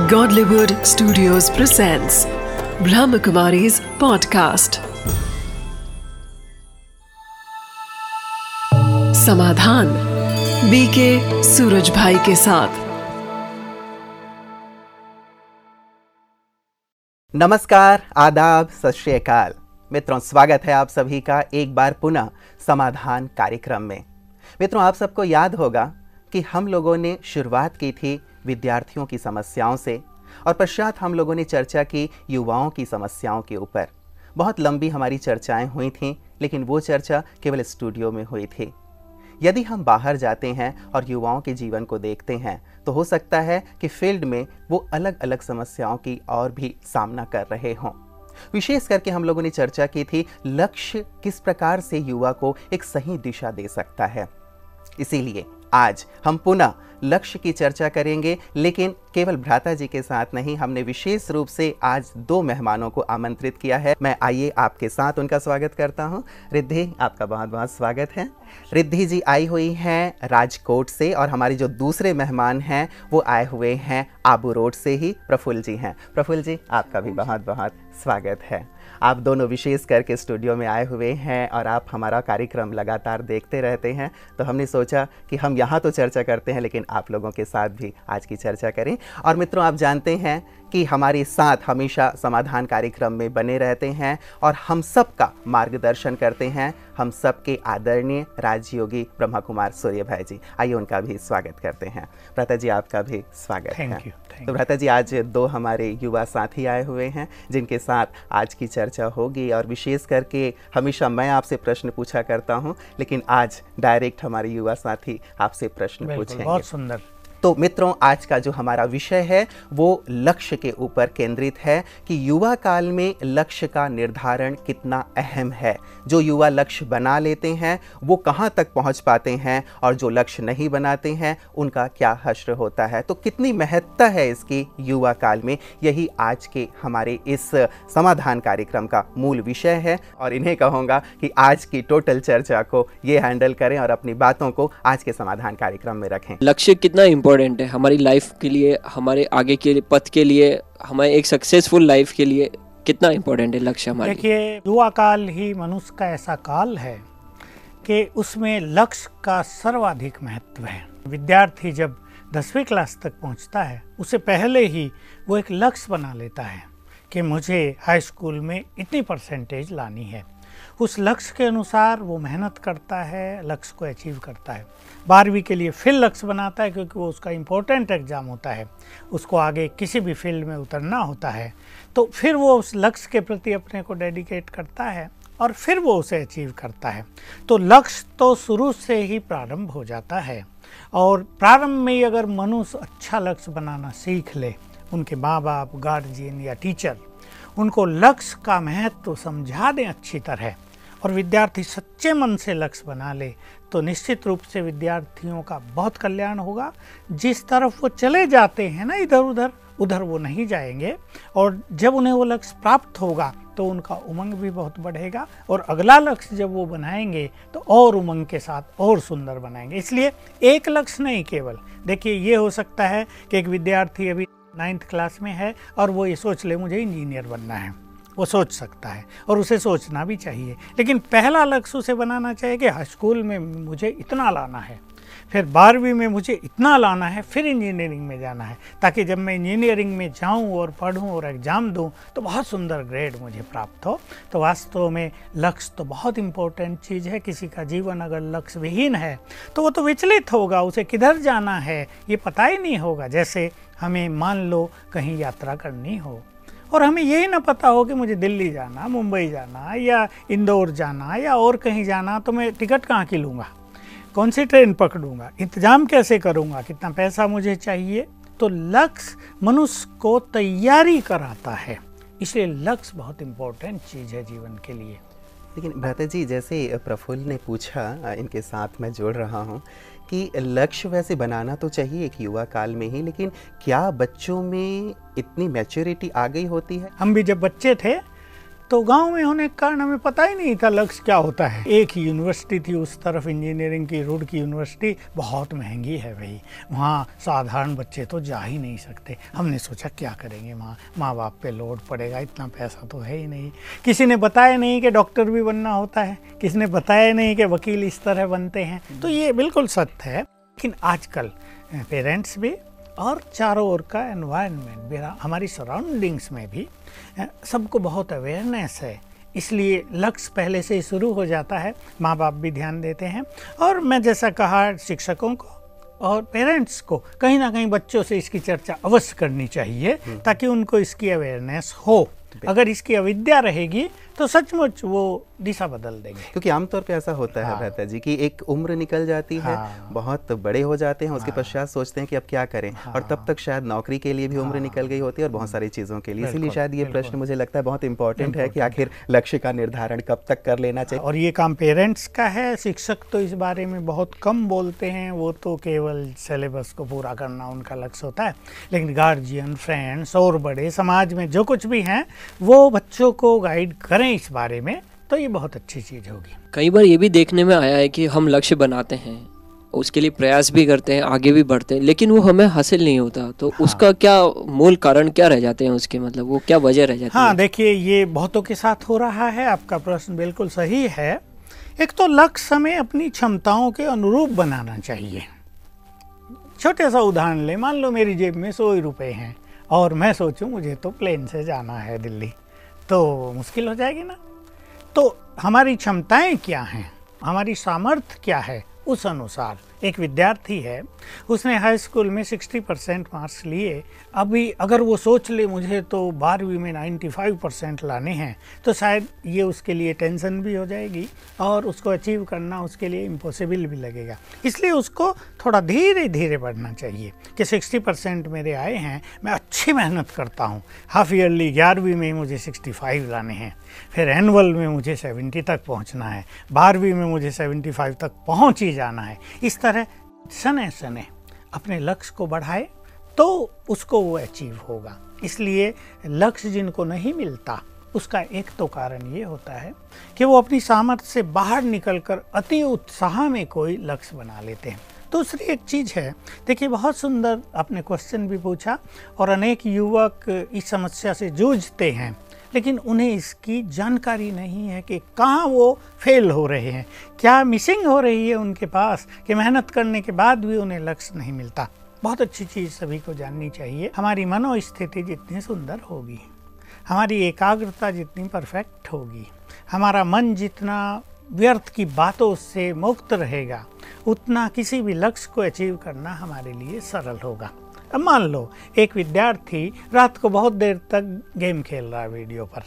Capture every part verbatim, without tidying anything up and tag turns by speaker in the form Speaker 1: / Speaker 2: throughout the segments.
Speaker 1: Godlywood Studios presents Brahmakumari's podcast. समाधान BK Suraj bhai के साथ।
Speaker 2: नमस्कार, आदाब, सत श्री अकाल। मित्रों, स्वागत है आप सभी का एक बार पुनः समाधान कार्यक्रम में। मित्रों, आप सबको याद होगा कि हम लोगों ने शुरुआत की थी विद्यार्थियों की समस्याओं से और पश्चात हम लोगों ने चर्चा की युवाओं की समस्याओं के ऊपर। बहुत लंबी हमारी चर्चाएं हुई थीं, लेकिन वो चर्चा केवल स्टूडियो में हुई थी। यदि हम बाहर जाते हैं और युवाओं के जीवन को देखते हैं तो हो सकता है कि फील्ड में वो अलग अलग समस्याओं की और भी सामना कर रहे हों। विशेष करके हम लोगों ने चर्चा की थी लक्ष्य किस प्रकार से युवा को एक सही दिशा दे सकता है। इसीलिए आज हम पुनः लक्ष्य की चर्चा करेंगे, लेकिन केवल भ्राता जी के साथ नहीं, हमने विशेष रूप से आज दो मेहमानों को आमंत्रित किया है। मैं आइए आपके साथ उनका स्वागत करता हूं। रिद्धि, आपका बहुत बहुत स्वागत है। रिद्धि जी आई हुई हैं राजकोट से और हमारे जो दूसरे मेहमान हैं वो आए हुए हैं आबू रोड से ही, प्रफुल्ल जी हैं। प्रफुल्ल जी, आपका भी बहुत बहुत स्वागत है। आप दोनों विशेष करके स्टूडियो में आए हुए हैं और आप हमारा कार्यक्रम लगातार देखते रहते हैं, तो हमने सोचा कि हम यहाँ तो चर्चा करते हैं लेकिन आप लोगों के साथ भी आज की चर्चा करें। और मित्रों, आप जानते हैं कि हमारे साथ हमेशा समाधान कार्यक्रम में बने रहते हैं और हम सब का मार्गदर्शन करते हैं हम सबके आदरणीय राजयोगी ब्रह्मा कुमार सूर्य भाई जी। आइए उनका भी स्वागत करते हैं। भ्राता जी, आपका भी स्वागत है।
Speaker 3: Thank you.
Speaker 2: तो भ्राता जी, आज दो हमारे युवा साथी आए हुए हैं जिनके साथ आज की चर्चा होगी और विशेष करके हमेशा मैं आपसे प्रश्न पूछा करता हूं, लेकिन आज डायरेक्ट हमारे युवा साथी आपसे प्रश्न पूछेंगे।
Speaker 3: बहुत सुंदर।
Speaker 2: तो मित्रों, आज का जो हमारा विषय है वो लक्ष्य के ऊपर केंद्रित है कि युवा काल में लक्ष्य का निर्धारण कितना अहम है। जो युवा लक्ष्य बना लेते हैं वो कहाँ तक पहुँच पाते हैं और जो लक्ष्य नहीं बनाते हैं उनका क्या हश्र होता है। तो कितनी महत्ता है इसकी युवा काल में, यही आज के हमारे इस समाधान कार्यक्रम का मूल विषय है। और इन्हें कहूँगा कि आज की टोटल चर्चा को ये हैंडल करें और अपनी बातों को आज के समाधान कार्यक्रम में रखें।
Speaker 4: लक्ष्य कितना इम्पोर्टेंट है हमारी लाइफ के लिए, हमारे आगे के पथ के लिए, हमारे एक सक्सेसफुल लाइफ के लिए कितना इम्पोर्टेंट है लक्ष्य हमारे।
Speaker 3: देखिए, युवा काल ही मनुष्य का ऐसा काल है कि उसमें लक्ष्य का सर्वाधिक महत्व है। विद्यार्थी जब दसवीं क्लास तक पहुंचता है उससे पहले ही वो एक लक्ष्य बना लेता है कि मुझे हाई स्कूल में इतनी परसेंटेज लानी है। उस लक्ष्य के अनुसार वो मेहनत करता है, लक्ष्य को अचीव करता है। बारहवीं के लिए फिर लक्ष्य बनाता है क्योंकि वो उसका इम्पोर्टेंट एग्ज़ाम होता है, उसको आगे किसी भी फील्ड में उतरना होता है। तो फिर वो उस लक्ष्य के प्रति अपने को डेडिकेट करता है और फिर वो उसे अचीव करता है। तो लक्ष्य तो शुरू से ही प्रारंभ हो जाता है और प्रारंभ में ही अगर मनुष्य अच्छा लक्ष्य बनाना सीख ले, उनके माँ बाप, गार्जियन या टीचर उनको लक्ष्य का महत्व समझा दें अच्छी तरह और विद्यार्थी सच्चे मन से लक्ष्य बना ले, तो निश्चित रूप से विद्यार्थियों का बहुत कल्याण होगा। जिस तरफ वो चले जाते हैं ना इधर उधर, उधर वो नहीं जाएंगे और जब उन्हें वो लक्ष्य प्राप्त होगा तो उनका उमंग भी बहुत बढ़ेगा और अगला लक्ष्य जब वो बनाएंगे तो और उमंग के साथ और सुंदर बनाएंगे। इसलिए एक लक्ष्य नहीं केवल, देखिए ये हो सकता है कि एक विद्यार्थी अभी नाइन्थ क्लास में है और वो ये सोच ले मुझे इंजीनियर बनना है, वो सोच सकता है और उसे सोचना भी चाहिए। लेकिन पहला लक्ष्य उसे बनाना चाहिए कि हाई स्कूल में मुझे इतना लाना है, फिर बारहवीं में मुझे इतना लाना है, फिर इंजीनियरिंग में जाना है, ताकि जब मैं इंजीनियरिंग में जाऊं और पढूं और एग्ज़ाम दूं तो बहुत सुंदर ग्रेड मुझे प्राप्त हो। तो वास्तव में लक्ष्य तो बहुत इम्पोर्टेंट चीज़ है। किसी का जीवन अगर लक्ष्य विहीन है तो वो तो विचलित होगा, उसे किधर जाना है ये पता ही नहीं होगा। जैसे हमें मान लो कहीं यात्रा करनी हो और हमें यही ना पता हो कि मुझे दिल्ली जाना, मुंबई जाना या इंदौर जाना या और कहीं जाना, तो मैं टिकट कहाँ की लूँगा, कौन सी ट्रेन पकड़ूंगा, इंतजाम कैसे करूंगा, कितना पैसा मुझे चाहिए। तो लक्ष्य मनुष्य को तैयारी कराता है, इसलिए लक्ष्य बहुत इम्पोर्टेंट चीज़ है जीवन के लिए।
Speaker 2: लेकिन भ्राता जी, जैसे प्रफुल्ल ने पूछा, इनके साथ मैं जोड़ रहा हूँ कि लक्ष्य वैसे बनाना तो चाहिए एक युवा काल में ही, लेकिन क्या बच्चों में इतनी मैच्योरिटी आ गई होती है?
Speaker 3: हम भी जब बच्चे थे तो गांव में होने के कारण हमें पता ही नहीं था लक्ष्य क्या होता है। एक ही यूनिवर्सिटी थी उस तरफ, इंजीनियरिंग की, रुड़की यूनिवर्सिटी, बहुत महंगी है भाई, वहाँ साधारण बच्चे तो जा ही नहीं सकते। हमने सोचा क्या करेंगे, वहाँ माँ बाप पे लोड पड़ेगा, इतना पैसा तो है ही नहीं। किसी ने बताया नहीं कि डॉक्टर भी बनना होता है, किसी ने बताया नहीं कि वकील इस तरह बनते हैं। तो ये बिल्कुल सत्य है। लेकिन आजकल पेरेंट्स भी और चारों ओर का एनवायरनमेंट, हमारी सराउंडिंग्स में भी सबको बहुत अवेयरनेस है, इसलिए लक्ष्य पहले से ही शुरू हो जाता है। माँ बाप भी ध्यान देते हैं, और मैं जैसा कहा, शिक्षकों को और पेरेंट्स को कहीं ना कहीं बच्चों से इसकी चर्चा अवश्य करनी चाहिए, ताकि उनको इसकी अवेयरनेस हो। अगर इसकी अविद्या रहेगी तो सचमुच वो दिशा बदल देंगे।
Speaker 2: क्योंकि आमतौर पे ऐसा होता है भ्राता जी कि एक उम्र निकल जाती है,
Speaker 3: हाँ।
Speaker 2: बहुत बड़े हो जाते हैं, उसके
Speaker 3: हाँ।
Speaker 2: पश्चात सोचते हैं कि अब क्या करें,
Speaker 3: हाँ।
Speaker 2: और तब तक शायद नौकरी के लिए भी उम्र निकल गई होती है और बहुत सारी चीज़ों के लिए। इसीलिए शायद ये प्रश्न मुझे लगता है बहुत इंपॉर्टेंट है कि आखिर लक्ष्य का निर्धारण कब तक कर लेना चाहिए।
Speaker 3: और ये काम पेरेंट्स का है। शिक्षक तो इस बारे में बहुत कम बोलते हैं, वो तो केवल सिलेबस को पूरा करना उनका लक्ष्य होता है। लेकिन गार्जियन, फ्रेंड्स और बड़े समाज में जो कुछ भी हैं वो बच्चों को गाइड करें इस बारे में, तो ये बहुत अच्छी चीज़ होगी।
Speaker 4: कई बार ये भी देखने में आया है कि हम लक्ष्य बनाते हैं, उसके लिए प्रयास भी करते हैं, आगे भी बढ़ते हैं, लेकिन वो हमें हासिल नहीं होता। तो हाँ। उसका क्या मूल कारण क्या रह जाते हैं उसके, मतलब वो क्या वजह रह जाती है?
Speaker 3: हाँ, देखिए, ये बहुतों के साथ हो रहा है। आपका प्रश्न बिल्कुल सही है। एक तो लक्ष्य हमें अपनी क्षमताओं के अनुरूप बनाना चाहिए। छोटे सा उदाहरण ले, मान लो मेरी जेब में सौ रुपये हैं और मैं सोचूं मुझे तो प्लेन से जाना है दिल्ली, तो मुश्किल हो जाएगी ना। तो हमारी क्षमताएं क्या हैं, हमारी सामर्थ्य क्या है, उस अनुसार एक विद्यार्थी है, उसने हाई स्कूल में साठ परसेंट मार्क्स लिए। अभी अगर वो सोच ले मुझे तो बारहवीं में पचानवे परसेंट लाने हैं, तो शायद ये उसके लिए टेंशन भी हो जाएगी और उसको अचीव करना उसके लिए इम्पॉसिबल भी लगेगा। इसलिए उसको थोड़ा धीरे धीरे बढ़ना चाहिए कि साठ परसेंट मेरे आए हैं, मैं अच्छी मेहनत करता हूँ, हाफ ईयरली ग्यारहवीं में मुझे पैंसठ लाने हैं, फिर एनुअल में मुझे सत्तर तक पहुँचना है, बारहवीं में मुझे पचहत्तर तक पहुँच ही जाना है। इस तरह सने सने अपने लक्ष्य को बढ़ाए तो उसको वो अचीव होगा। इसलिए लक्ष्य जिनको नहीं मिलता उसका एक तो कारण ये होता है कि वो अपनी सामर्थ्य से बाहर निकलकर अति उत्साह में कोई लक्ष्य बना लेते हैं। दूसरी एक चीज़ है, देखिए, बहुत सुंदर आपने क्वेश्चन भी पूछा, और अनेक युवक इस समस्या से जूझते हैं, लेकिन उन्हें इसकी जानकारी नहीं है कि कहाँ वो फेल हो रहे हैं, क्या मिसिंग हो रही है उनके पास, कि मेहनत करने के बाद भी उन्हें लक्ष्य नहीं मिलता। बहुत अच्छी चीज़ सभी को जाननी चाहिए। हमारी मनोस्थिति जितनी सुंदर होगी, हमारी एकाग्रता जितनी परफेक्ट होगी, हमारा मन जितना व्यर्थ की बातों से मुक्त रहेगा, उतना किसी भी लक्ष्य को अचीव करना हमारे लिए सरल होगा। अब मान लो एक विद्यार्थी रात को बहुत देर तक गेम खेल रहा है वीडियो पर,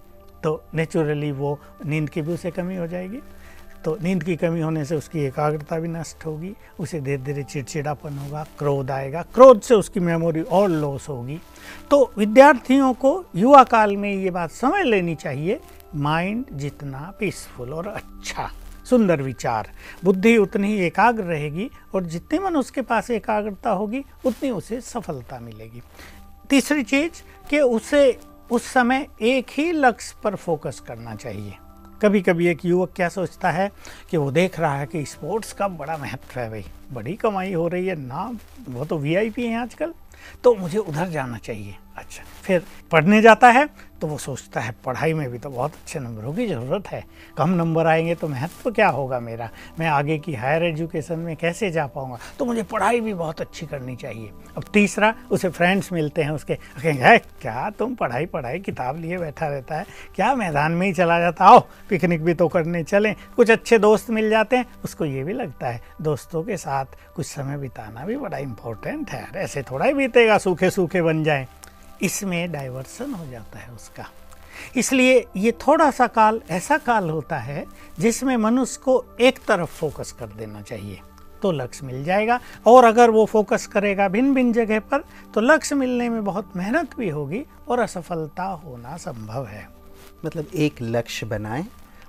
Speaker 3: तो नेचुरली वो नींद की भी उसे कमी हो जाएगी। तो नींद की कमी होने से उसकी एकाग्रता भी नष्ट होगी, उसे धीरे धीरे चिड़चिड़ापन होगा, क्रोध आएगा, क्रोध से उसकी मेमोरी और लॉस होगी। तो विद्यार्थियों को युवा काल में ये बात समझ लेनी चाहिए, माइंड जितना पीसफुल और अच्छा, सुंदर विचार, बुद्धि उतनी ही एकाग्र रहेगी, और जितने मन उसके पास एकाग्रता होगी उतनी उसे सफलता मिलेगी। तीसरी चीज़ कि उसे उस समय एक ही लक्ष्य पर फोकस करना चाहिए। कभी कभी एक युवक क्या सोचता है कि वो देख रहा है कि स्पोर्ट्स का बड़ा महत्व है, भाई बड़ी कमाई हो रही है ना, वो तो वीआईपी हैं आजकल, तो मुझे उधर जाना चाहिए। अच्छा, फिर पढ़ने जाता है तो वो सोचता है पढ़ाई में भी तो बहुत अच्छे नंबरों की ज़रूरत है, कम नंबर आएंगे तो महत्व क्या होगा मेरा, मैं आगे की हायर एजुकेशन में कैसे जा पाऊंगा, तो मुझे पढ़ाई भी बहुत अच्छी करनी चाहिए। अब तीसरा, उसे फ्रेंड्स मिलते हैं, उसके कहेंगे क्या तुम पढ़ाई पढ़ाई किताब लिए बैठा रहता है, क्या मैदान में ही चला जाता, आओ पिकनिक भी तो करने चलें। कुछ अच्छे दोस्त मिल जाते हैं, उसको ये भी लगता है दोस्तों के साथ कुछ समय बिताना भी बड़ा इम्पोर्टेंट है, ऐसे थोड़ा ही बीतेगा सूखे सूखे बन जाए। इसमें डाइवर्सन हो जाता है उसका। इसलिए ये थोड़ा सा काल ऐसा काल होता है जिसमें मनुष्य को एक तरफ फोकस कर देना चाहिए, तो लक्ष्य मिल जाएगा। और अगर वो फोकस करेगा भिन्न भिन्न जगह पर, तो लक्ष्य मिलने में बहुत मेहनत भी होगी और असफलता होना संभव है।
Speaker 2: मतलब एक लक्ष्य बनाएं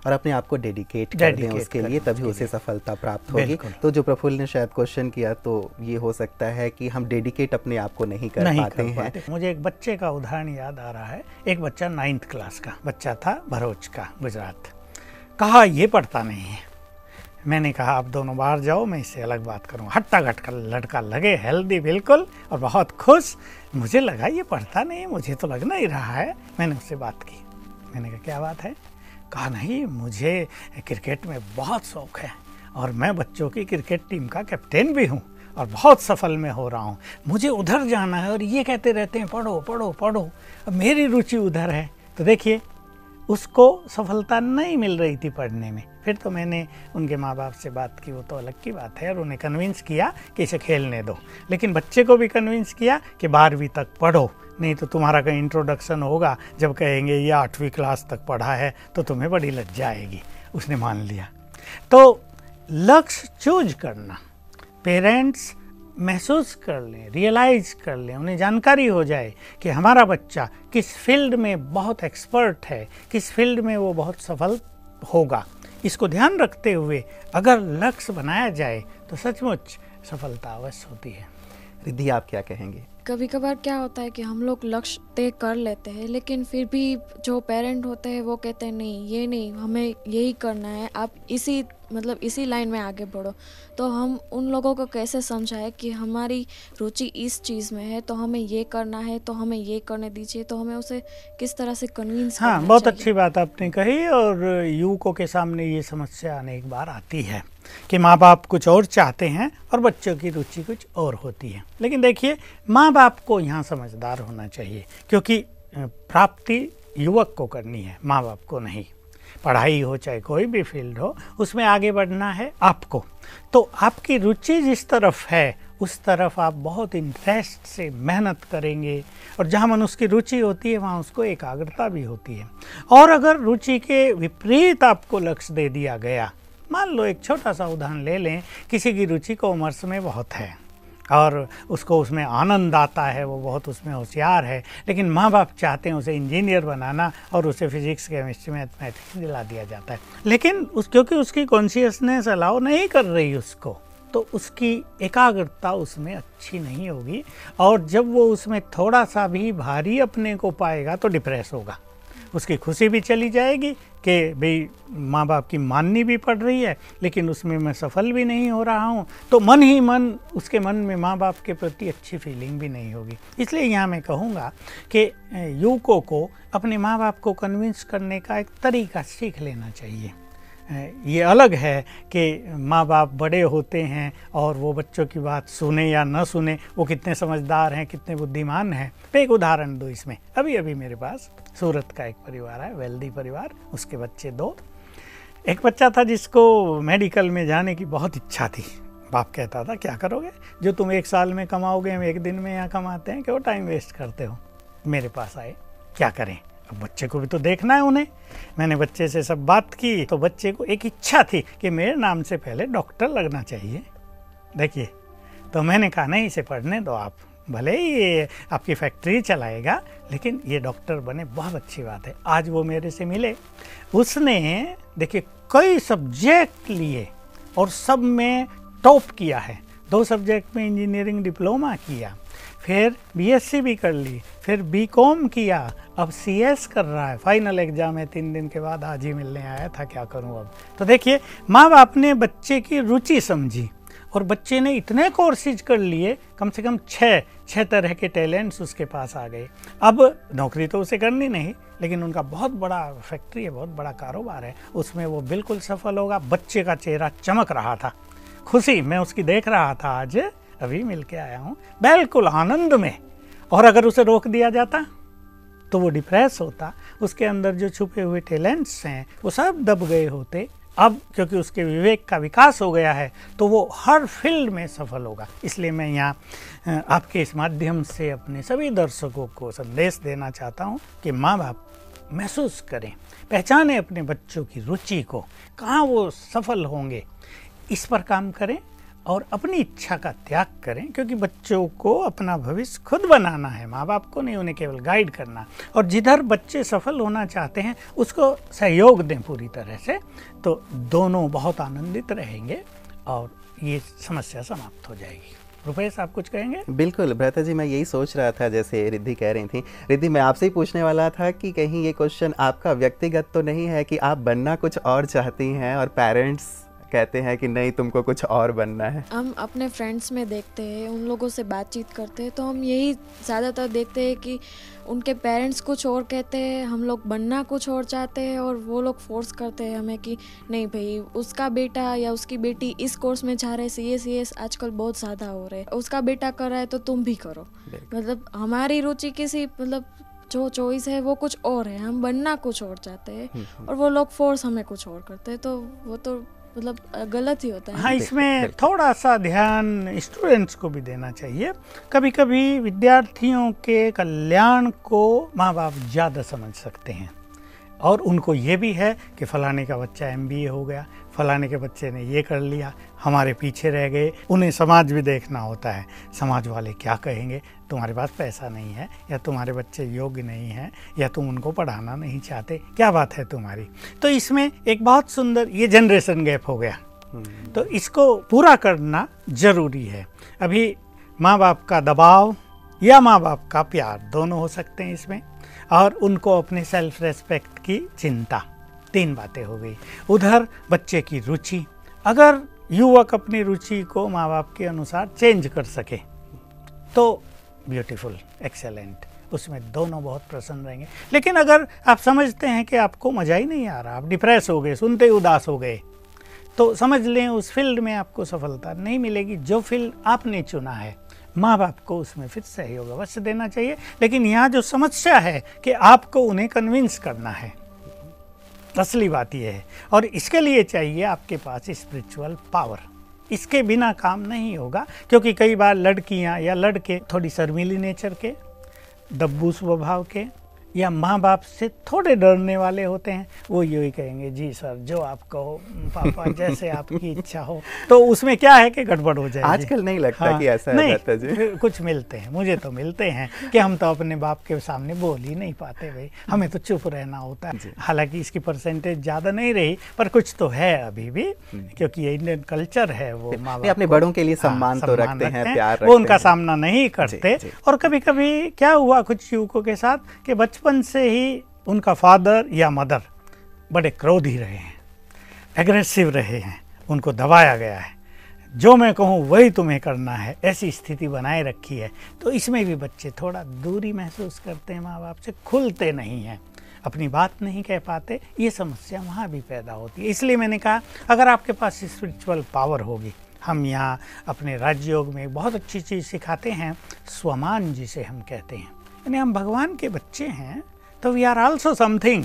Speaker 2: और अपने आप को डेडिकेट कर दें उसके लिए, तभी उसे सफलता प्राप्त होगी। तो जो प्रफुल्ल ने शायद क्वेश्चन किया, तो ये हो सकता है कि हम डेडिकेट अपने आप को नहीं कर
Speaker 3: नहीं
Speaker 2: पाते
Speaker 3: कर
Speaker 2: हैं।
Speaker 3: पाते। मुझे एक बच्चे का उदाहरण याद आ रहा है। एक बच्चा नाइन्थ क्लास का बच्चा था, भरूच का, गुजरात। कहा ये पढ़ता नहीं है। मैंने कहा आप दोनों बाहर जाओ, मैं इससे अलग बात करूँ। हट्टा घटका लड़का लगे, हेल्दी बिल्कुल और बहुत खुश। मुझे लगा ये पढ़ता नहीं, मुझे तो लग नहीं रहा है। मैंने उससे बात की। मैंने कहा क्या बात है? कहा नहीं, मुझे क्रिकेट में बहुत शौक है और मैं बच्चों की क्रिकेट टीम का कैप्टन भी हूँ और बहुत सफल में हो रहा हूँ। मुझे उधर जाना है और ये कहते रहते हैं पढ़ो पढ़ो पढ़ो। अब मेरी रुचि उधर है। तो देखिए, उसको सफलता नहीं मिल रही थी पढ़ने में। फिर तो मैंने उनके माँ बाप से बात की, वो तो अलग की बात है, और उन्हें कन्विंस किया कि इसे खेलने दो। लेकिन बच्चे को भी कन्विंस किया कि बारहवीं तक पढ़ो, नहीं तो तुम्हारा कहीं इंट्रोडक्शन होगा, जब कहेंगे ये आठवीं क्लास तक पढ़ा है तो तुम्हें बड़ी लज्जा आएगी। उसने मान लिया। तो लक्ष्य चूज करना, पेरेंट्स महसूस कर लें, रियलाइज कर लें, उन्हें जानकारी हो जाए कि हमारा बच्चा किस फील्ड में बहुत एक्सपर्ट है, किस फील्ड में वो बहुत सफल होगा। इसको ध्यान रखते हुए अगर लक्ष्य बनाया जाए तो सचमुच सफलता अवश्य होती है।
Speaker 2: रिद्धि, आप क्या कहेंगे?
Speaker 5: कभी कभार क्या होता है कि हम लोग लक्ष्य तय कर लेते हैं, लेकिन फिर भी जो पेरेंट होते हैं वो कहते हैं नहीं, ये नहीं, हमें यही करना है, आप इसी मतलब इसी लाइन में आगे बढ़ो। तो हम उन लोगों को कैसे समझाएं कि हमारी रुचि इस चीज़ में है, तो हमें ये करना है, तो हमें ये करने दीजिए। तो हमें उसे किस तरह से कन्विंस करना चाहिए।
Speaker 3: हाँ, बहुत अच्छी बात आपने कही। और युवकों के सामने ये समस्या अनेक बार आती है कि माँ बाप कुछ और चाहते हैं और बच्चों की रुचि कुछ और होती है। लेकिन देखिए, माँ बाप को यहाँ समझदार होना चाहिए, क्योंकि प्राप्ति युवक को करनी है, माँ बाप को नहीं। पढ़ाई हो चाहे कोई भी फील्ड हो, उसमें आगे बढ़ना है आपको। तो आपकी रुचि जिस तरफ है उस तरफ आप बहुत इंटरेस्ट से मेहनत करेंगे, और जहाँ मनुष्य की रुचि होती है वहाँ उसको एकाग्रता भी होती है। और अगर रुचि के विपरीत आपको लक्ष्य दे दिया गया, मान लो एक छोटा सा उदाहरण ले लें, किसी की रुचि कॉमर्स में बहुत है और उसको उसमें आनंद आता है, वो बहुत उसमें होशियार है, लेकिन माँ बाप चाहते हैं उसे इंजीनियर बनाना और उसे फिजिक्स केमिस्ट्री मैथमेटिक्स दिला दिया जाता है। लेकिन उस क्योंकि उसकी कॉन्शियसनेस अलाउ नहीं कर रही उसको, तो उसकी एकाग्रता उसमें अच्छी नहीं होगी, और जब वो उसमें थोड़ा सा भी भारी अपने को पाएगा तो डिप्रेस होगा। उसकी खुशी भी चली जाएगी कि भाई माँ बाप की माननी भी पड़ रही है, लेकिन उसमें मैं सफल भी नहीं हो रहा हूँ। तो मन ही मन उसके मन में माँ बाप के प्रति अच्छी फीलिंग भी नहीं होगी। इसलिए यहाँ मैं कहूँगा कि युवकों को अपने माँ बाप को कन्विंस करने का एक तरीका सीख लेना चाहिए। ये अलग है कि माँ बाप बड़े होते हैं और वो बच्चों की बात सुने या न सुने, वो कितने समझदार हैं, कितने बुद्धिमान हैं। मैं एक उदाहरण दूँ इसमें। अभी अभी मेरे पास सूरत का एक परिवार है, वेल्दी परिवार, उसके बच्चे दो। एक बच्चा था जिसको मेडिकल में जाने की बहुत इच्छा थी। बाप कहता था क्या करोगे, जो तुम एक साल में कमाओगे हम एक दिन में यहाँ कमाते हैं, क्यों टाइम वेस्ट करते हो। मेरे पास आए, क्या करें, अब बच्चे को भी तो देखना है उन्हें। मैंने बच्चे से सब बात की, तो बच्चे को एक इच्छा थी कि मेरे नाम से पहले डॉक्टर लगना चाहिए। देखिए, तो मैंने कहा नहीं, इसे पढ़ने दो आप, भले ही ये आपकी फैक्ट्री चलाएगा, लेकिन ये डॉक्टर बने, बहुत अच्छी बात है। आज वो मेरे से मिले, उसने देखिए कई सब्जेक्ट लिए और सब में टॉप किया है। दो सब्जेक्ट में इंजीनियरिंग डिप्लोमा किया, फिर बीएससी भी कर ली, फिर बीकॉम किया, अब सीएस कर रहा है। फाइनल एग्जाम है तीन दिन के बाद, आज ही मिलने आया था, क्या करूं अब। तो देखिए, माँ बाप ने बच्चे की रुचि समझी और बच्चे ने इतने कोर्सेज कर लिए, कम से कम छः छः तरह के टैलेंट्स उसके पास आ गए। अब नौकरी तो उसे करनी नहीं, लेकिन उनका बहुत बड़ा फैक्ट्री है, बहुत बड़ा कारोबार है, उसमें वो बिल्कुल सफल होगा। बच्चे का चेहरा चमक रहा था, खुशी मैं उसकी देख रहा था, आज अभी मिल के आया हूँ, बिल्कुल आनंद में। और अगर उसे रोक दिया जाता तो वो डिप्रेस होता, उसके अंदर जो छुपे हुए टैलेंट्स हैं वो सब दब गए होते। अब क्योंकि उसके विवेक का विकास हो गया है तो वो हर फील्ड में सफल होगा। इसलिए मैं यहाँ आपके इस माध्यम से अपने सभी दर्शकों को संदेश देना चाहता हूँ कि माँ बाप महसूस करें, पहचानें अपने बच्चों की रुचि को, कहाँ वो सफल होंगे, इस पर काम करें और अपनी इच्छा का त्याग करें, क्योंकि बच्चों को अपना भविष्य खुद बनाना है, माँ बाप को नहीं, उन्हें केवल गाइड करना। और जिधर बच्चे सफल होना चाहते हैं उसको सहयोग दें पूरी तरह से, तो दोनों बहुत आनंदित रहेंगे और ये समस्या समाप्त हो जाएगी। रुपेश, आप कुछ कहेंगे?
Speaker 2: बिल्कुल भ्राता जी, मैं यही सोच रहा था, जैसे रिद्धि कह रही थी। रिद्धि, मैं आपसे ही पूछने वाला था कि कहीं ये क्वेश्चन आपका व्यक्तिगत तो नहीं है कि आप बनना कुछ और चाहती हैं और पेरेंट्स कहते हैं कि नहीं तुमको कुछ और बनना है?
Speaker 5: हम अपने फ्रेंड्स में देखते हैं, उन लोगों से बातचीत करते हैं, तो हम यही ज़्यादातर देखते हैं कि उनके पेरेंट्स कुछ और कहते हैं, हम लोग बनना कुछ और चाहते हैं, और वो लोग फोर्स करते हैं हमें कि नहीं भाई, उसका बेटा या उसकी बेटी इस कोर्स में जा रहे, सी एस सी एस आजकल बहुत ज़्यादा हो रहे हैं, उसका बेटा कर रहा है तो तुम भी करो। मतलब हमारी रुचि किसी, मतलब जो चॉइस है वो कुछ और है, हम बनना कुछ और चाहते हैं और वो लोग फोर्स हमें कुछ और करते हैं, तो वो तो मतलब गलत ही होता है।
Speaker 3: हाँ, इसमें थोड़ा सा ध्यान स्टूडेंट्स को भी देना चाहिए। कभी कभी विद्यार्थियों के कल्याण को माँ बाप ज़्यादा समझ सकते हैं, और उनको ये भी है कि फलाने का बच्चा एम बी ए हो गया, फलाने के बच्चे ने ये कर लिया, हमारे पीछे रह गए। उन्हें समाज भी देखना होता है, समाज वाले क्या कहेंगे, तुम्हारे पास पैसा नहीं है, या तुम्हारे बच्चे योग्य नहीं हैं, या तुम उनको पढ़ाना नहीं चाहते, क्या बात है तुम्हारी। तो इसमें एक बहुत सुंदर ये जनरेशन गैप हो गया, तो इसको पूरा करना ज़रूरी है। अभी माँ बाप का दबाव या माँ बाप का प्यार दोनों हो सकते हैं इसमें, और उनको अपने सेल्फ रेस्पेक्ट की चिंता, तीन बातें हो गई। उधर बच्चे की रुचि, अगर युवक अपनी रुचि को माँ बाप के अनुसार चेंज कर सके तो ब्यूटीफुल, एक्सेलेंट, उसमें दोनों बहुत प्रसन्न रहेंगे। लेकिन अगर आप समझते हैं कि आपको मज़ा ही नहीं आ रहा, आप डिप्रेस हो गए, सुनते ही उदास हो गए, तो समझ लें उस फील्ड में आपको सफलता नहीं मिलेगी जो फील्ड आपने चुना है। माँ बाप को उसमें फिर सहयोग अवश्य देना चाहिए, लेकिन यहाँ जो समस्या है कि आपको उन्हें कन्विंस करना है, असली बात यह है। और इसके लिए चाहिए आपके पास स्पिरिचुअल पावर, इसके बिना काम नहीं होगा। क्योंकि कई बार लड़कियाँ या लड़के थोड़ी शर्मीली नेचर के, दब्बू स्वभाव के, या माँ बाप से थोड़े डरने वाले होते हैं, वो यही कहेंगे जी सर जो आप कहो पापा, जैसे आपकी इच्छा हो, तो उसमें क्या है कि गड़बड़ हो जाएगी।
Speaker 2: आजकल नहीं लगता
Speaker 3: हाँ,
Speaker 2: कि ऐसा
Speaker 3: नहीं,
Speaker 2: रहता जी।
Speaker 3: कुछ मिलते हैं, मुझे तो मिलते हैं कि हम तो अपने बाप के सामने बोल ही नहीं पाते भाई, हमें तो चुप रहना होता है। हालांकि इसकी परसेंटेज ज़्यादा नहीं रही, पर कुछ तो है अभी भी, क्योंकि ये इंडियन कल्चर है, वो माँ बाप
Speaker 2: अपने बड़ों के लिए सम्मान तो रखते हैं, प्यार रखते हैं,
Speaker 3: वो उनका सामना नहीं करते। और कभी कभी क्या हुआ कुछ युवकों के साथ कि बचपन से ही उनका फादर या मदर बड़े क्रोधी रहे हैं, एग्रेसिव रहे हैं, उनको दबाया गया है, जो मैं कहूँ वही तुम्हें करना है, ऐसी स्थिति बनाए रखी है। तो इसमें भी बच्चे थोड़ा दूरी महसूस करते हैं, माँ बाप से खुलते नहीं हैं, अपनी बात नहीं कह पाते, ये समस्या वहाँ भी पैदा होती है। इसलिए मैंने कहा अगर आपके पास स्पिरिचुअल पावर होगी, हम यहाँ अपने राजयोग में बहुत अच्छी चीज़ सिखाते हैं, स्वमान जिसे हम कहते हैं, यानी हम भगवान के बच्चे हैं तो वी आर आल्सो समथिंग।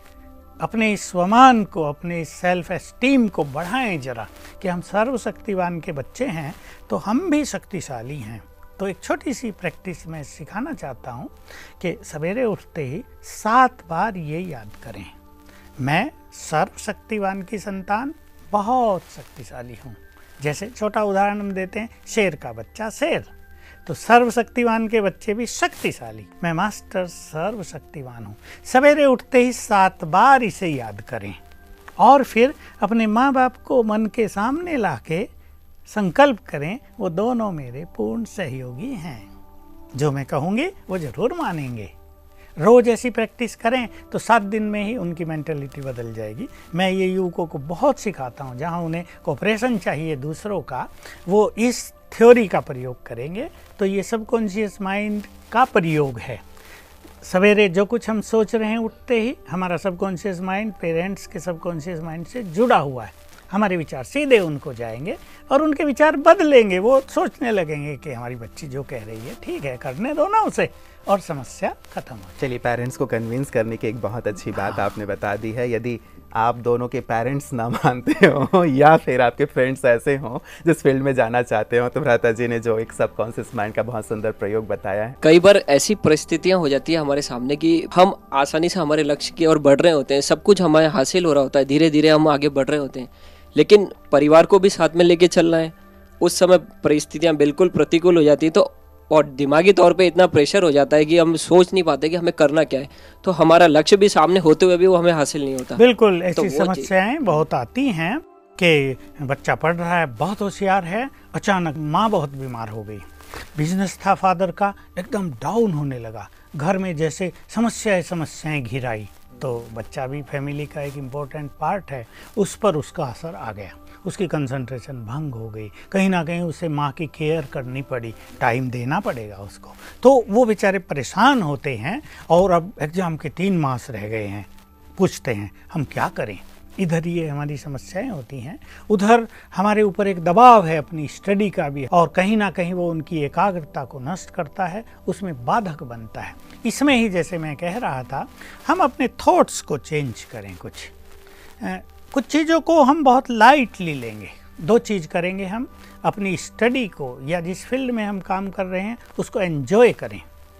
Speaker 3: अपने इस स्वमान को, अपने इस सेल्फ एस्टीम को बढ़ाएं जरा कि हम सर्वशक्तिवान के बच्चे हैं तो हम भी शक्तिशाली हैं। तो एक छोटी सी प्रैक्टिस मैं सिखाना चाहता हूँ कि सवेरे उठते ही सात बार ये याद करें, मैं सर्वशक्तिवान की संतान बहुत शक्तिशाली हूँ। जैसे छोटा उदाहरण हम देते हैं, शेर का बच्चा शेर, तो सर्वशक्तिवान के बच्चे भी शक्तिशाली, मैं मास्टर सर्वशक्तिवान हूँ। सवेरे उठते ही सात बार इसे याद करें और फिर अपने माँ बाप को मन के सामने लाके संकल्प करें वो दोनों मेरे पूर्ण सहयोगी हैं, जो मैं कहूँगी वो जरूर मानेंगे। रोज़ ऐसी प्रैक्टिस करें तो सात दिन में ही उनकी मेंटलिटी बदल जाएगी। मैं ये युवकों को बहुत सिखाता हूँ, जहाँ उन्हें कोऑपरेशन चाहिए दूसरों का, वो इस थ्योरी का प्रयोग करेंगे। तो ये सबकॉन्शियस माइंड का प्रयोग है। सवेरे जो कुछ हम सोच रहे हैं उठते ही, हमारा सबकॉन्शियस माइंड पेरेंट्स के सबकॉन्शियस माइंड से जुड़ा हुआ है। हमारे विचार सीधे उनको जाएंगे और उनके विचार बदलेंगे, वो सोचने लगेंगे कि हमारी बच्ची जो कह रही है ठीक है, करने दो ना उसे, और समस्या खत्म हो।
Speaker 2: चलिए, पेरेंट्स को कन्विंस करने की एक बहुत अच्छी बात आपने बता दी है। यदि आप दोनों के पेरेंट्स ना मानते हो या फिर आपके फ्रेंड्स ऐसे हों जिस फील्ड में जाना चाहते हो, तो भ्राता जी ने जो एक सबकॉन्शियस माइंड का बहुत सुंदर प्रयोग बताया है।
Speaker 4: कई बार ऐसी परिस्थितियां हो जाती है हमारे सामने कि हम आसानी से हमारे लक्ष्य की ओर बढ़ रहे होते हैं, सब कुछ हमारे हासिल हो रहा होता है, धीरे धीरे हम आगे बढ़ रहे होते हैं, लेकिन परिवार को भी साथ में लेके चलना है, उस समय परिस्थितियाँ बिल्कुल प्रतिकूल हो जाती है, तो और दिमागी तौर पे इतना प्रेशर हो जाता है कि हम सोच नहीं पाते कि हमें करना क्या है, तो हमारा लक्ष्य भी सामने होते हुए भी वो हमें हासिल नहीं होता।
Speaker 3: बिल्कुल
Speaker 4: तो
Speaker 3: ऐसी
Speaker 4: वो
Speaker 3: समस्याएं बहुत आती हैं कि बच्चा पढ़ रहा है, बहुत होशियार है, अचानक माँ बहुत बीमार हो गई, बिजनेस था फादर का, एकदम डाउन होने लगा, घर में जैसे समस्याएं समस्याएं घिर आई, तो बच्चा भी फैमिली का एक इम्पोर्टेंट पार्ट है, उस पर उसका असर आ गया, उसकी कंसंट्रेशन भंग हो गई, कहीं ना कहीं उसे माँ की केयर करनी पड़ी, टाइम देना पड़ेगा उसको, तो वो बेचारे परेशान होते हैं। और अब एग्ज़ाम के तीन मास रह गए हैं, पूछते हैं हम क्या करें। इधर ये हमारी समस्याएं होती हैं, उधर हमारे ऊपर एक दबाव है अपनी स्टडी का भी, और कहीं ना कहीं वो उनकी एकाग्रता को नष्ट करता है, उसमें बाधक बनता है। इसमें ही जैसे मैं कह रहा था, हम अपने थॉट्स को चेंज करें, कुछ आ, कुछ चीज़ों को हम बहुत लाइटली लेंगे। दो चीज़ करेंगे, हम अपनी स्टडी को या जिस फील्ड में हम काम कर रहे हैं उसको एंजॉय करें।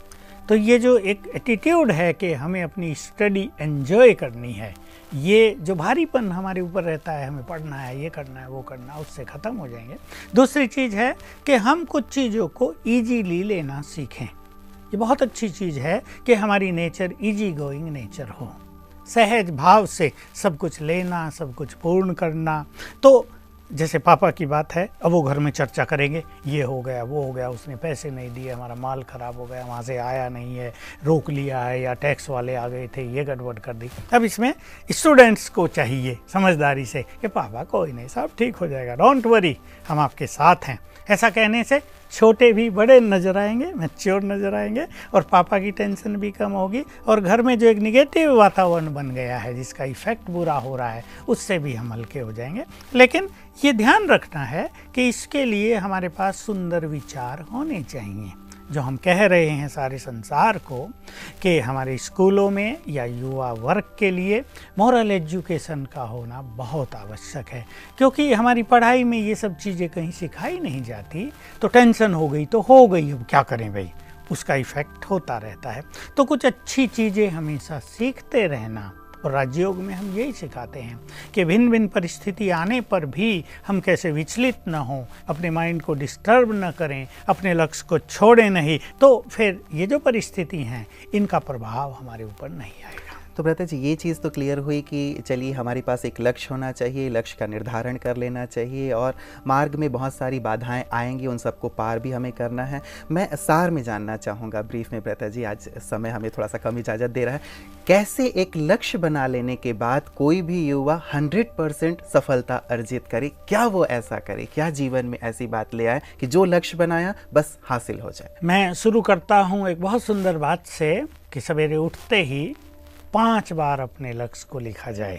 Speaker 3: तो ये जो एक एटीट्यूड है कि हमें अपनी स्टडी एंजॉय करनी है, ये जो भारीपन हमारे ऊपर रहता है, हमें पढ़ना है, ये करना है, वो करना है, उससे ख़त्म हो जाएंगे। दूसरी चीज़ है कि हम कुछ चीज़ों को ईजीली लेना सीखें। ये बहुत अच्छी चीज़ है कि हमारी नेचर ईजी गोइंग नेचर हो, सहज भाव से सब कुछ लेना, सब कुछ पूर्ण करना। तो जैसे पापा की बात है, अब वो घर में चर्चा करेंगे, ये हो गया, वो हो गया, उसने पैसे नहीं दिए, हमारा माल ख़राब हो गया, वहाँ से आया नहीं है, रोक लिया है, या टैक्स वाले आ गए थे, ये गड़बड़ कर दी। अब इसमें स्टूडेंट्स को चाहिए समझदारी से कि पापा कोई नहीं, सब ठीक हो जाएगा, डोंट वरी, हम आपके साथ हैं। ऐसा कहने से छोटे भी बड़े नज़र आएंगे, मैच्योर नज़र आएंगे, और पापा की टेंशन भी कम होगी, और घर में जो एक निगेटिव वातावरण बन गया है जिसका इफ़ेक्ट बुरा हो रहा है, उससे भी हम हल्के हो जाएंगे। लेकिन ये ध्यान रखना है कि इसके लिए हमारे पास सुंदर विचार होने चाहिए। जो हम कह रहे हैं सारे संसार को कि हमारे स्कूलों में या युवा वर्ग के लिए मॉरल एजुकेशन का होना बहुत आवश्यक है, क्योंकि हमारी पढ़ाई में ये सब चीज़ें कहीं सिखाई नहीं जाती। तो टेंशन हो गई तो हो गई, अब क्या करें भाई, उसका इफ़ेक्ट होता रहता है। तो कुछ अच्छी चीज़ें हमेशा सीखते रहना, और राजयोग में हम यही सिखाते हैं कि भिन्न भिन्न परिस्थिति आने पर भी हम कैसे विचलित न हों, अपने माइंड को डिस्टर्ब न करें, अपने लक्ष्य को छोड़ें नहीं, तो फिर ये जो परिस्थिति हैं इनका प्रभाव हमारे ऊपर नहीं आएगा।
Speaker 2: तो ब्रता जी, ये चीज़ तो क्लियर हुई कि चलिए हमारे पास एक लक्ष्य होना चाहिए, लक्ष्य का निर्धारण कर लेना चाहिए, और मार्ग में बहुत सारी बाधाएं आएंगी, उन सबको पार भी हमें करना है। मैं सार में जानना चाहूँगा ब्रीफ में ब्रता जी, आज समय हमें थोड़ा सा कम इजाज़त दे रहा है, कैसे एक लक्ष्य बना लेने के बाद कोई भी युवा हंड्रेड परसेंट सफलता अर्जित करे, क्या वो ऐसा करे, क्या जीवन में ऐसी बात ले आए कि जो लक्ष्य बनाया बस हासिल हो जाए।
Speaker 3: मैं शुरू करता हूँ एक बहुत सुंदर बात से कि सवेरे उठते ही पांच बार अपने लक्ष्य को लिखा जाए।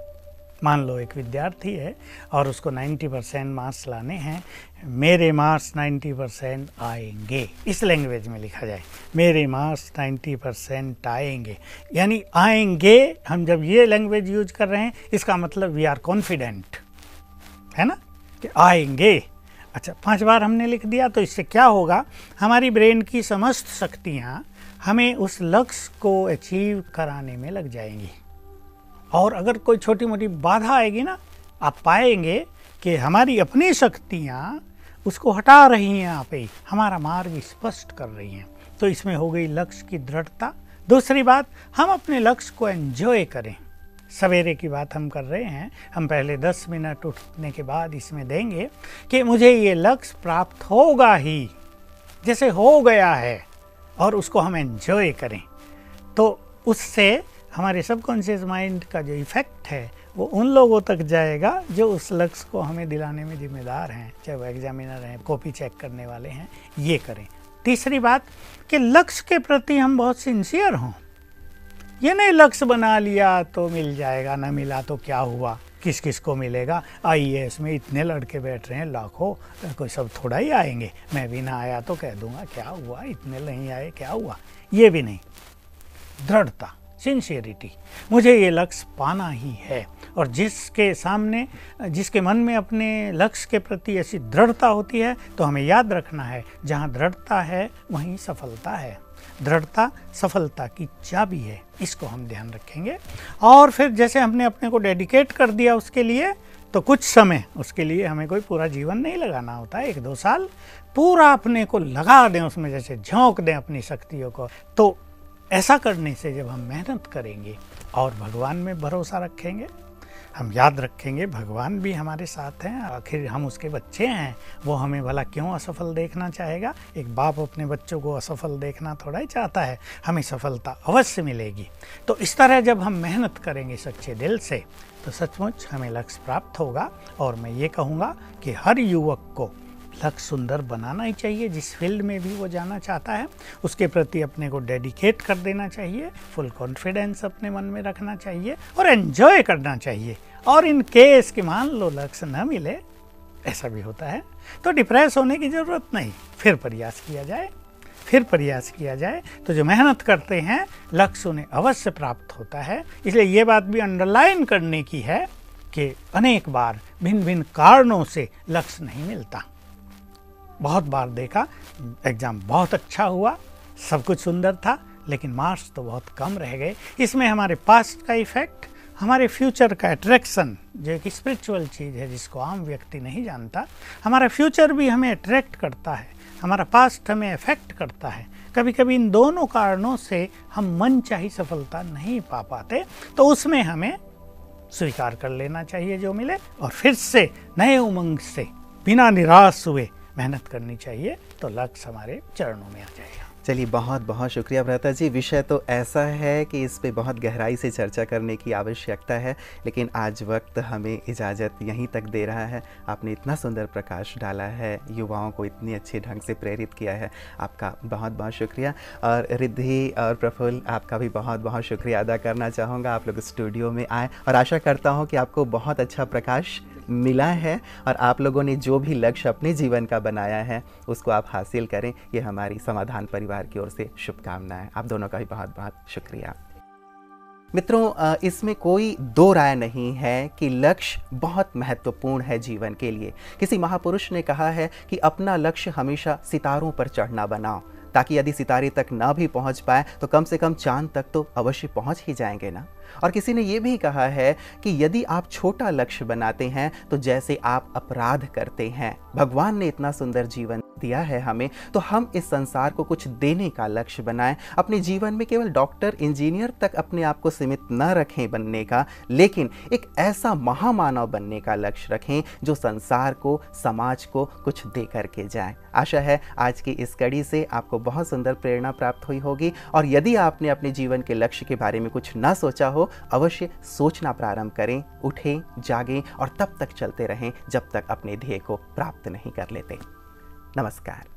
Speaker 3: मान लो एक विद्यार्थी है और उसको नब्बे परसेंट मार्क्स लाने हैं, मेरे मार्क्स नब्बे परसेंट आएंगे, इस लैंग्वेज में लिखा जाए, मेरे मार्क्स नब्बे परसेंट आएंगे। यानी आएंगे, हम जब ये लैंग्वेज यूज कर रहे हैं इसका मतलब वी आर कॉन्फिडेंट, है ना, कि आएंगे। अच्छा, पांच बार हमने लिख दिया, तो इससे क्या होगा, हमारी ब्रेन की समस्त शक्तियाँ हमें उस लक्ष्य को अचीव कराने में लग जाएंगी। और अगर कोई छोटी मोटी बाधा आएगी ना, आप पाएंगे कि हमारी अपनी शक्तियाँ उसको हटा रही हैं, यहाँ पे हमारा मार्ग स्पष्ट कर रही हैं। तो इसमें हो गई लक्ष्य की दृढ़ता। दूसरी बात, हम अपने लक्ष्य को एंजॉय करें। सवेरे की बात हम कर रहे हैं, हम पहले दस मिनट उठने के बाद इसमें देंगे कि मुझे ये लक्ष्य प्राप्त होगा ही, जैसे हो गया है, और उसको हम एंजॉय करें। तो उससे हमारे सबकॉन्शियस माइंड का जो इफ़ेक्ट है वो उन लोगों तक जाएगा जो उस लक्ष्य को हमें दिलाने में जिम्मेदार हैं, चाहे वो एग्जामिनर हैं, कॉपी चेक करने वाले हैं, ये करें। तीसरी बात कि लक्ष्य के प्रति हम बहुत सिंसियर हों। ये नहीं लक्ष्य बना लिया तो मिल जाएगा, ना मिला तो क्या हुआ, किस किस को मिलेगा, आई ए एस में इतने लड़के बैठ रहे हैं लाखों, कोई सब थोड़ा ही आएंगे, मैं भी ना आया तो कह दूंगा क्या हुआ, इतने नहीं आए क्या हुआ, ये भी नहीं। दृढ़ता, सिंसियरिटी, मुझे ये लक्ष्य पाना ही है। और जिसके सामने, जिसके मन में अपने लक्ष्य के प्रति ऐसी दृढ़ता होती है, तो हमें याद रखना है, जहाँ दृढ़ता है वहीं सफलता है। दृढ़ता सफलता की चाबी है, इसको हम ध्यान रखेंगे। और फिर जैसे हमने अपने को डेडिकेट कर दिया उसके लिए, तो कुछ समय उसके लिए हमें कोई पूरा जीवन नहीं लगाना होता है, एक दो साल पूरा अपने को लगा दें उसमें, जैसे झोंक दें अपनी शक्तियों को। तो ऐसा करने से जब हम मेहनत करेंगे और भगवान में भरोसा रखेंगे, हम याद रखेंगे भगवान भी हमारे साथ हैं, आखिर हम उसके बच्चे हैं, वो हमें भला क्यों असफल देखना चाहेगा। एक बाप अपने बच्चों को असफल देखना थोड़ा ही चाहता है, हमें सफलता अवश्य मिलेगी। तो इस तरह जब हम मेहनत करेंगे सच्चे दिल से तो सचमुच हमें लक्ष्य प्राप्त होगा। और मैं ये कहूँगा कि हर युवक को लक्ष्य सुंदर बनाना ही चाहिए, जिस फील्ड में भी वो जाना चाहता है उसके प्रति अपने को डेडिकेट कर देना चाहिए, फुल कॉन्फिडेंस अपने मन में रखना चाहिए और एंजॉय करना चाहिए। और इन केस कि मान लो लक्ष्य न मिले, ऐसा भी होता है, तो डिप्रेस होने की ज़रूरत नहीं, फिर प्रयास किया जाए फिर प्रयास किया जाए तो जो मेहनत करते हैं लक्ष्य उन्हें अवश्य प्राप्त होता है। इसलिए ये बात भी अंडरलाइन करने की है कि अनेक बार भिन्न भिन्न कारणों से लक्ष्य नहीं मिलता। बहुत बार देखा एग्ज़ाम बहुत अच्छा हुआ, सब कुछ सुंदर था, लेकिन मार्क्स तो बहुत कम रह गए। इसमें हमारे पास्ट का इफ़ेक्ट, हमारे फ्यूचर का अट्रैक्शन, जो एक स्पिरिचुअल चीज़ है जिसको आम व्यक्ति नहीं जानता, हमारा फ्यूचर भी हमें अट्रैक्ट करता है, हमारा पास्ट हमें अफेक्ट करता है। कभी कभी इन दोनों कारणों से हम मनचाही सफलता नहीं पा पाते, तो उसमें हमें स्वीकार कर लेना चाहिए जो मिले और फिर से नए उमंग से बिना निराश हुए मेहनत करनी चाहिए, तो लक्ष्य हमारे चरणों में आ जाएगा।
Speaker 2: चलिए, बहुत बहुत शुक्रिया भ्राता जी। विषय तो ऐसा है कि इस पे बहुत गहराई से चर्चा करने की आवश्यकता है, लेकिन आज वक्त हमें इजाज़त यहीं तक दे रहा है। आपने इतना सुंदर प्रकाश डाला है, युवाओं को इतनी अच्छे ढंग से प्रेरित किया है, आपका बहुत बहुत शुक्रिया। और रिद्धि और प्रफुल्ल, आपका भी बहुत बहुत शुक्रिया अदा करना चाहूँगा। आप लोग स्टूडियो में आए और आशा करता हूँ कि आपको बहुत अच्छा प्रकाश मिला है और आप लोगों ने जो भी लक्ष्य अपने जीवन का बनाया है उसको आप हासिल करें। ये हमारी समाधान परिवार की ओर से शुभकामनाएं। आप दोनों का भी बहुत बहुत शुक्रिया। मित्रों, इसमें कोई दो राय नहीं है कि लक्ष्य बहुत महत्वपूर्ण है जीवन के लिए। किसी महापुरुष ने कहा है कि अपना लक्ष्य हमेशा सितारों पर चढ़ना बनाओ, ताकि यदि सितारे तक ना भी पहुंच पाए तो कम से कम चांद तक तो अवश्य पहुंच ही जाएंगे ना। और किसी ने ये भी कहा है कि यदि आप छोटा लक्ष्य बनाते हैं तो जैसे आप अपराध करते हैं। भगवान ने इतना सुंदर जीवन दिया है हमें, तो हम इस संसार को कुछ देने का लक्ष्य बनाएं। अपने जीवन में केवल डॉक्टर इंजीनियर तक अपने आप को सीमित न रखें बनने का, लेकिन एक ऐसा महामानव बनने का लक्ष्य रखें जो संसार को, समाज को कुछ दे करके जाए। आशा है आज की इस कड़ी से आपको बहुत सुंदर प्रेरणा प्राप्त हुई होगी। और यदि आपने अपने जीवन के लक्ष्य के बारे में कुछ न सोचा हो, अवश्य सोचना प्रारंभ करें, उठें, जागें और तब तक चलते रहें जब तक अपने ध्येय को प्राप्त नहीं कर लेते। नमस्कार।